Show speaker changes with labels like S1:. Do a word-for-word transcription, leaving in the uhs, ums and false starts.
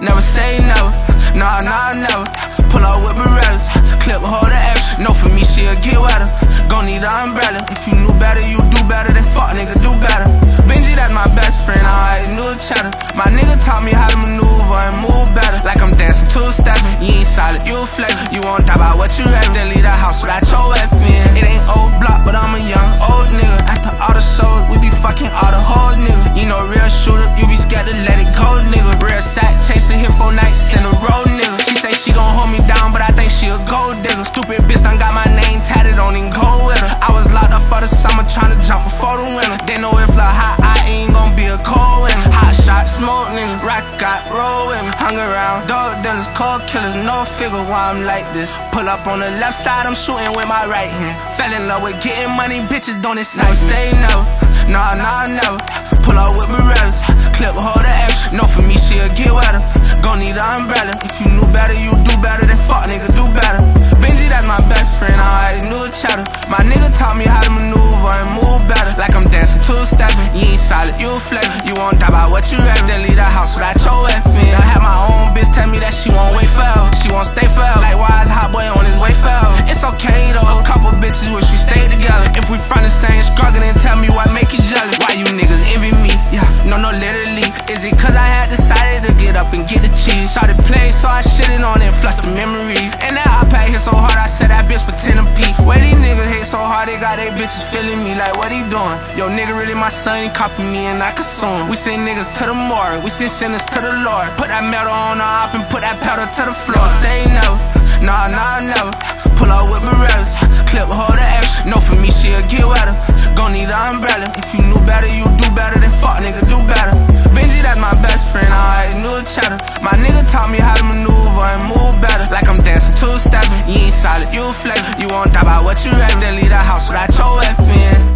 S1: Never say never, nah, nah, never. Pull up with Berettas, clip hold the extra. No, for me, she'll get wetter. Gon' need an umbrella. If you knew better, you do better. Then fuck, nigga, do better. Benji, that's my best friend, I always knew cheddar. My nigga taught me how to maneuver and move better. Like I'm dancing two-stepping. You ain't solid, you a flex. You won't die about what you have. Then leave the house without your weapon. It ain't old block, but I'm a young old nigga. After all the shows, we be fucking all the hoes, nigga. You know, real shooter, you be scared to let it go, nigga. Real sack chaser, hit four nights in a row, nigga. She say she gon' hold me down, but I think she a gold digger. Stupid bitch done got my name tatted on and go with her. I was locked up for the summer, tryna jump before the winter. They know if the hot, I ain't gon' be a cold winter. Hot shot, smoke, nigga. Rock got roll with me. Hung around, dog dealers, cold killers, no figure why I'm like this. Pull up on the left side, I'm shooting with my right hand. Fell in love with getting money, bitches don't excite me. Never say never, nah, nah, never. Pull up with Berettas, clip hold the extra. No, for me, she'll get wetter. Gon' need an umbrella. If you knew better, you do better. Then fuck, nigga, do better. Benji, that's my best friend, I always knew cheddar. My nigga taught me how to maneuver and move better. Like I'm dancing two-stepping. You ain't solid, you a flex. You won't die about what you rap. Then leave the house without your weapon. I had my own bitch tell me that she won't wait forever. She won't stay forever. Like why is hot boy on his way forever? It's okay though, a couple bitches wish we stayed together. If we from the same struggle, then tell me what make you jealous. Why you niggas envy me? Yeah, no, no, literally. Is it cause I had decided to get up and get the cheese? Started playing, so I shitted on it and flushed the memory. And that iPad hit so hard, I said that bitch for ten a P. Where these niggas hate so hard, they got they bitches feeling me like what he doing? Yo, nigga really my son, he copy me and I consume. We send niggas to the morgue, we send sinners to the Lord. Put that metal on the op and put that pedal to the floor. Never say never, nah, nah, never. Pull up with Berettas, clip hold the extra. No, for me, she'll get wetter. Gon' need an umbrella. If you knew better, you do better. Then fuck, nigga, do better. Benji, that's my best friend, I always knew cheddar. My nigga taught me how to maneuver and move better. Like I'm dancing two-stepping. You ain't solid, you a flex. You won't die about what you rap. Then leave the house without your weapon.